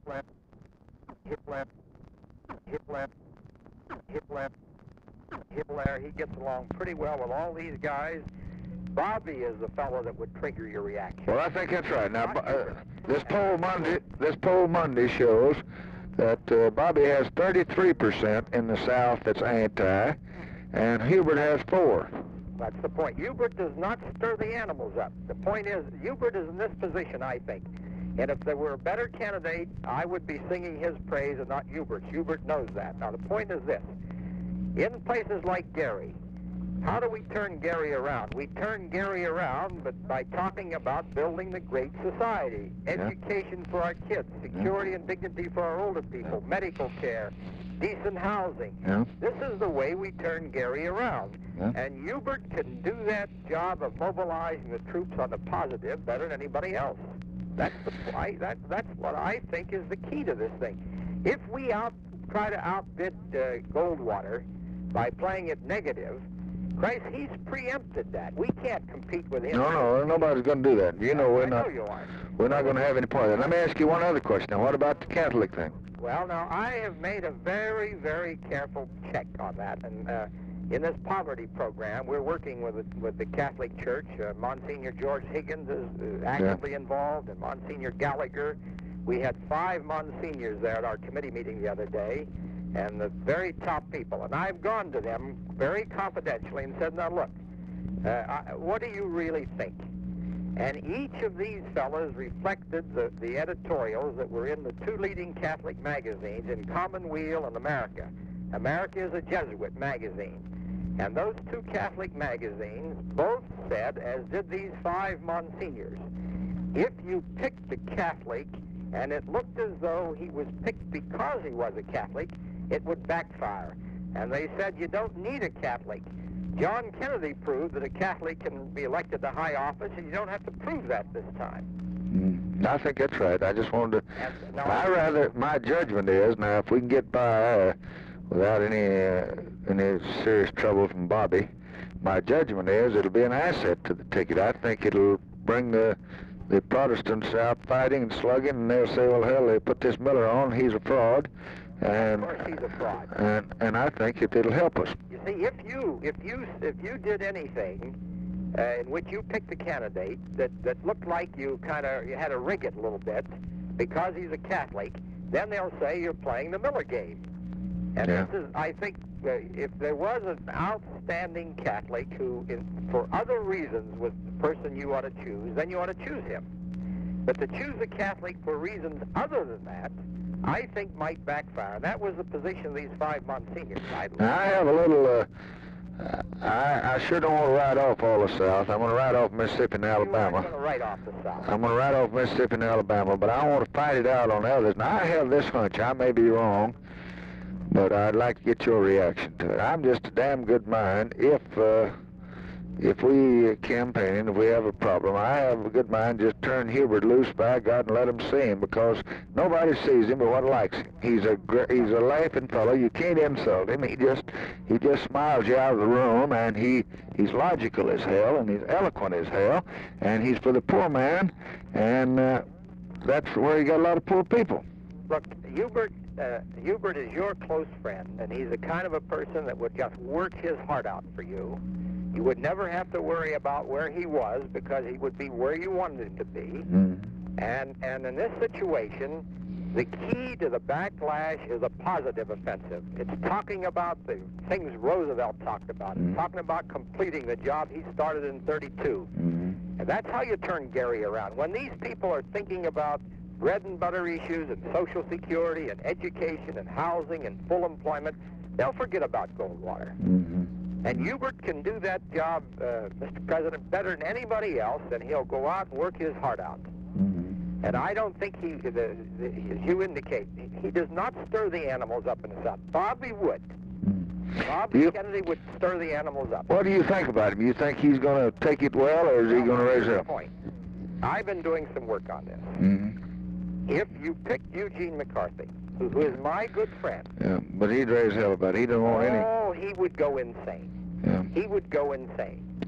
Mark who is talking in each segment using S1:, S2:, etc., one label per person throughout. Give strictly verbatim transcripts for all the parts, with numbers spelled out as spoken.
S1: left, hip left, hip left, hip left, hip there. He gets along pretty well with all these guys. Bobby is the fellow that would trigger your reaction.
S2: Well, I think that's right. Now, uh, this poll Monday, this poll Monday shows that uh, Bobby has thirty-three percent in the South that's anti, and Hubert has four.
S1: That's the point. Hubert does not stir the animals up. The point is, Hubert is in this position, I think. And if there were a better candidate, I would be singing his praise and not Hubert's. Hubert knows that. Now, the point is this. In places like Gary, how do we turn Gary around? We turn Gary around but by talking about building the great society, education yeah. for our kids, security yeah. and dignity for our older people, yeah. medical care, decent housing.
S2: Yeah.
S1: This is the way we turn Gary around.
S2: Yeah.
S1: And Hubert can do that job of mobilizing the troops on the positive better than anybody else. That's the I, that, that's what I think is the key to this thing. If we out try to outbid uh, Goldwater by playing it negative, Christ, he's preempted that. We can't compete with him.
S2: No, no, nobody's going to do that. You know, we're
S1: I
S2: not.
S1: know you aren't.
S2: We're not going to have any part of that. Let me ask you one other question. Now, what about the Catholic thing?
S1: Well, now I have made a very, very careful check on that, and uh, in this poverty program, we're working with the, with the Catholic Church. Uh, Monsignor George Higgins is uh, actively yeah. involved, and Monsignor Gallagher. We had five Monsignors there at our committee meeting the other day, and the very top people. And I've gone to them very confidentially and said, now look, uh, I, what do you really think? And each of these fellows reflected the, the editorials that were in the two leading Catholic magazines, in Commonweal and America. America is a Jesuit magazine. And those two Catholic magazines both said, as did these five Monsignors, if you picked the Catholic and it looked as though he was picked because he was a Catholic, it would backfire. And they said, you don't need a Catholic. John Kennedy proved that a Catholic can be elected to high office, and you don't have to prove that this time.
S2: Mm, I think that's right. I just wanted to...
S1: And, no,
S2: I rather... My judgment is, now, if we can get by uh, without any, uh, any serious trouble from Bobby, my judgment is it'll be an asset to the ticket. I think it'll bring the... the Protestants out fighting and slugging, and they'll say, well, hell, they put this Miller on, he's a fraud. And,
S1: of course he's a fraud.
S2: And, and I think it, it'll help us.
S1: You see, if you if you if you did anything uh, in which you picked a candidate that, that looked like you kind of you had to rig it a little bit because he's a Catholic, then they'll say you're playing the Miller game. And
S2: yeah.
S1: this is, I think, uh, if there was an outstanding Catholic who, in, for other reasons, was the person you ought to choose, then you ought to choose him. But to choose a Catholic for reasons other than that, I think might backfire. And that was the position of these five Monsignors.
S2: Now, I have a little, uh, I, I sure don't want to write off all the South. I'm going to write off Mississippi and Alabama.
S1: I'm going to write off the South.
S2: I'm going to write off Mississippi and Alabama, but I want to fight it out on the others. Now, I have this hunch. I may be wrong, but I'd like to get your reaction to it. I'm just a damn good mind. If, uh, if we campaign, if we have a problem, I have a good mind just turn Hubert loose, by God, and let him see him, because nobody sees him but what likes him. He's a he's a laughing fellow. You can't insult him. He just he just smiles you out of the room, and he he's logical as hell, and he's eloquent as hell, and he's for the poor man, and uh, that's where you got a lot of poor people.
S1: Look, Hubert. Uh, Hubert is your close friend, and he's the kind of a person that would just work his heart out for you. You would never have to worry about where he was, because he would be where you wanted him to be.
S2: Mm.
S1: And and in this situation, the key to the backlash is a positive offensive. It's talking about the things Roosevelt talked about.
S2: Mm.
S1: It's talking about completing the job he started in thirty-two.
S2: Mm.
S1: And that's how you turn Gary around. When these people are thinking about bread and butter issues and Social Security and education and housing and full employment, they'll forget about Goldwater.
S2: Mm-hmm.
S1: And Hubert can do that job, uh, Mister President, better than anybody else, and he'll go out and work his heart out.
S2: Mm-hmm.
S1: And I don't think he, the, the, as you indicate, he does not stir the animals up in the South. Bobby would.
S2: Mm-hmm.
S1: Bobby
S2: you,
S1: Kennedy would stir the animals up.
S2: What do you think about him? You think he's going to take it well, or is he going to raise
S1: it
S2: up?
S1: up? Point. I've been doing some work on this.
S2: Mm-hmm.
S1: If you picked Eugene McCarthy, who, who is my good friend.
S2: Yeah, but he'd raise hell about it. He don't want
S1: oh,
S2: any.
S1: Oh, he would go insane.
S2: Yeah.
S1: He would go insane.
S2: Yeah.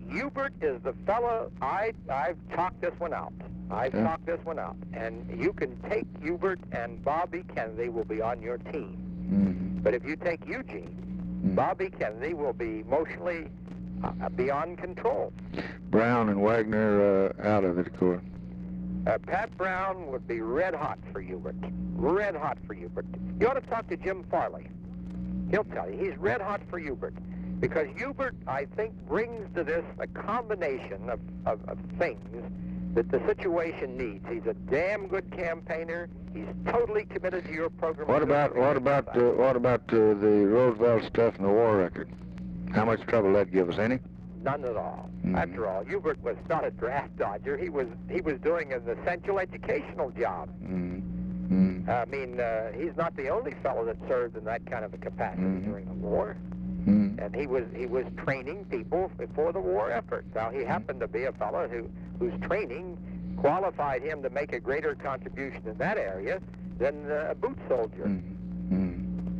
S1: Hubert is the fellow. I I've talked this one out. I've
S2: Yeah.
S1: talked this one out, and you can take Hubert, and Bobby Kennedy will be on your team.
S2: Mm-hmm.
S1: But if you take Eugene,
S2: Mm.
S1: Bobby Kennedy will be emotionally uh, beyond control.
S2: Brown and Wagner uh, out of it, of course.
S1: Uh, Pat Brown would be red hot for Hubert. Red hot for Hubert. You ought to talk to Jim Farley. He'll tell you. He's red hot for Hubert. Because Hubert, I think, brings to this a combination of, of, of things that the situation needs. He's a damn good campaigner. He's totally committed to your program.
S2: What about what about uh, what about uh, the Roosevelt stuff and the war record? How much trouble that give us? Any?
S1: None at all.
S2: Mm.
S1: After all, Hubert was not a draft dodger. He was he was doing an essential educational job.
S2: Mm. Mm.
S1: I mean, uh, he's not the only fellow that served in that kind of a capacity
S2: Mm.
S1: during the war.
S2: Mm.
S1: And he was he was training people for the war effort. Now he happened to be a fellow who whose training qualified him to make a greater contribution in that area than uh, a boot soldier.
S2: Mm. Mm.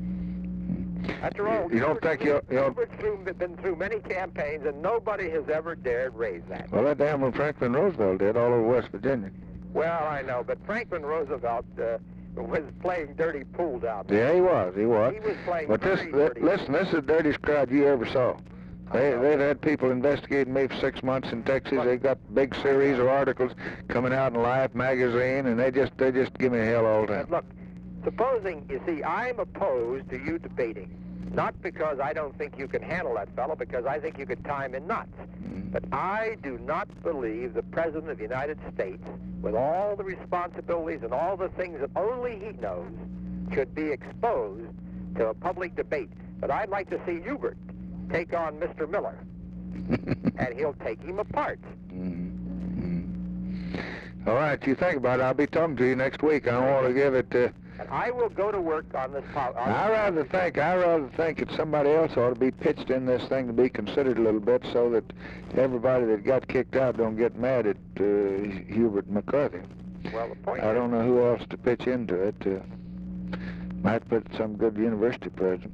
S1: After all,
S2: You don't
S1: Hubert's
S2: think
S1: through-
S2: you'll- you'll-
S1: Hubert's through, been through many campaigns, and nobody has ever dared raise that.
S2: Well, that damn one Franklin Roosevelt did all over West Virginia.
S1: Well, I know, but Franklin Roosevelt uh, was playing dirty pool down there.
S2: Yeah, he was. He was.
S1: He was playing
S2: But this,
S1: very
S2: th-
S1: dirty
S2: listen, this is the dirtiest crowd you ever saw. They,
S1: know.
S2: they've had people investigating me for six months in Texas.
S1: Look.
S2: They got big series of articles coming out in Life magazine, and they just they just give me hell all the
S1: But
S2: time.
S1: look, supposing, you see, I'm opposed to you debating. Not because I don't think you can handle that fellow, because I think you could tie him in knots.
S2: Mm.
S1: But I do not believe the President of the United States, with all the responsibilities and all the things that only he knows, should be exposed to a public debate. But I'd like to see Hubert take on Mister Miller, and he'll take him apart.
S2: Mm. Mm. All right, you think about it. I'll be talking to you next week. I want to give it. Uh,
S1: And I will go to work on this. Po- on
S2: I
S1: this
S2: rather think I rather think that somebody else ought to be pitched in this thing to be considered a little bit, so that everybody that got kicked out don't get mad at uh, Hubert McCarthy.
S1: Well, the point
S2: I
S1: is,
S2: don't know who else to pitch into it. Uh, might put some good university president.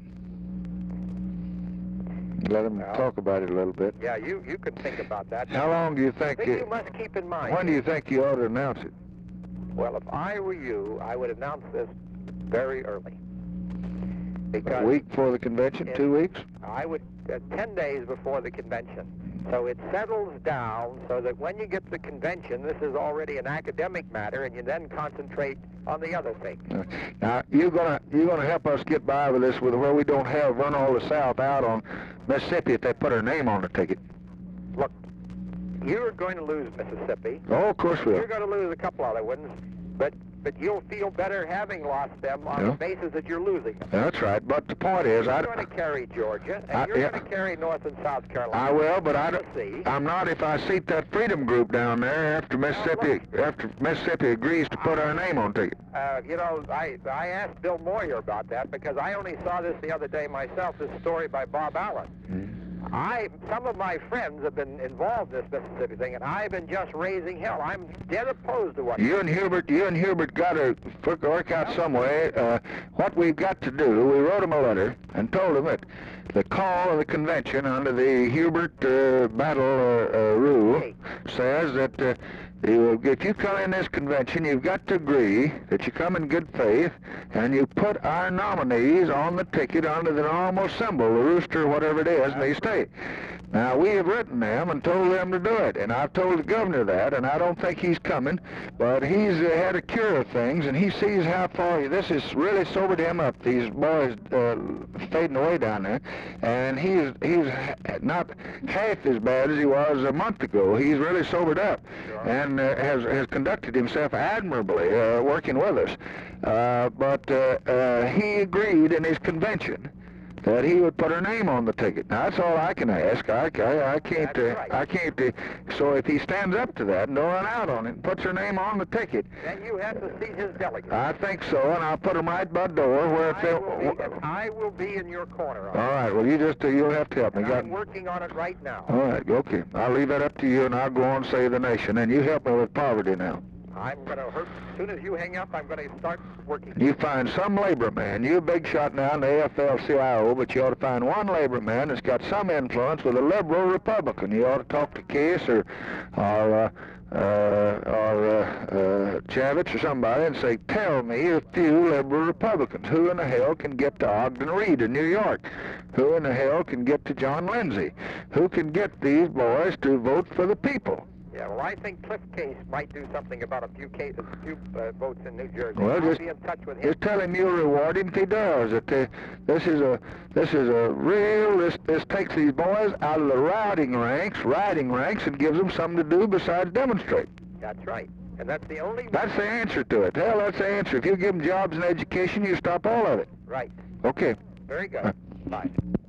S2: Let him
S1: Well,
S2: talk about it a little bit.
S1: yeah, you, you can think about that.
S2: How long do you
S1: The
S2: think?
S1: thing you
S2: It,
S1: must keep in mind.
S2: when do you think you ought to announce it?
S1: Well, if I were you, I would announce this very early. Because
S2: A week before the convention?
S1: it-
S2: Two weeks?
S1: I would, uh, ten days before the convention. So it settles down so that when you get to the convention, this is already an academic matter, and you then concentrate on the other things.
S2: Uh, Now you're gonna you're gonna help us get by with this, with where we don't have run all the South out on Mississippi if they put our name on the ticket.
S1: Look, you're going to lose Mississippi.
S2: Oh, of course we
S1: You're
S2: will.
S1: going to lose a couple other ones, but but you'll feel better having lost them on
S2: Yeah.
S1: the basis that you're losing them.
S2: That's right. But the point is,
S1: You're
S2: I
S1: going to carry Georgia, and
S2: I-
S1: you're
S2: yeah.
S1: going to carry North and South Carolina.
S2: I will, but I don't.
S1: Tennessee.
S2: I'm not if I seat that Freedom Group down there after Mississippi after Mississippi agrees to put our name on ticket.
S1: Uh, you know, I I asked Bill Moyer about that because I only saw this the other day myself. This story by Bob Allen. I some of my friends have been involved in this Mississippi thing, and I've been just raising hell. I'm dead opposed to what.
S2: You and Hubert, you and Hubert got to work out some way. Uh, what we've got to do, we wrote him a letter and told him that the call of the convention under the Hubert uh, battle uh, uh, rule says that uh, you, if you come in this convention, you've got to agree that you come in good faith and you put our nominees on the ticket under the normal symbol, the rooster, whatever it is, and they stay. Now, we have written them and told them to do it, and I've told the governor that, and I don't think he's coming, but he's uh, had a cure of things, and he sees how far, this has really sobered him up, these boys uh, fading away down there, and he's, he's not half as bad as he was a month ago. He's really sobered up, and uh, has, has conducted himself admirably, uh, working with us. Uh, but uh, uh, he agreed in his convention that he would put her name on the ticket. Now, that's all I can ask. I, I, I can't, uh,
S1: right.
S2: I can't, uh, so if he stands up to that and don't run out on it and puts her name on the ticket,
S1: Then you have to see his delegate.
S2: I think so, and I'll put them right by the door where if
S1: I
S2: they...
S1: will, be, and I will be in your corner on
S2: All
S1: it.
S2: right, well, you just, uh, you'll have to help me.
S1: And
S2: Got-
S1: I'm working on it right now.
S2: All right, okay. I'll leave that up to you, and I'll go on and save the nation, and you help me with poverty now.
S1: I'm going to hurt. As soon as you hang up, I'm going to start working.
S2: You find some labor man. You're a big shot now in the A F L C I O, but you ought to find one labor man that's got some influence with a liberal Republican. You ought to talk to Case or, or, uh, uh, or uh, uh, Javits or somebody and say, tell me a few liberal Republicans. Who in the hell can get to Ogden Reed in New York? Who in the hell can get to John Lindsay? Who can get these boys to vote for the people?
S1: Yeah, well, I think Cliff Case might do something about a few cases, a few uh, votes in New Jersey.
S2: Well,
S1: I'll
S2: just,
S1: be in touch with him.
S2: Just tell him you'll reward him if he does. That uh, this is a this is a real. This this takes these boys out of the riding ranks, riding ranks, and gives them something to do besides demonstrate.
S1: That's right, and that's the only.
S2: That's the answer to it. Hell, that's the answer. If you give them jobs and education, you stop all of it.
S1: Right.
S2: Okay.
S1: Very good.
S2: Uh,
S1: Bye.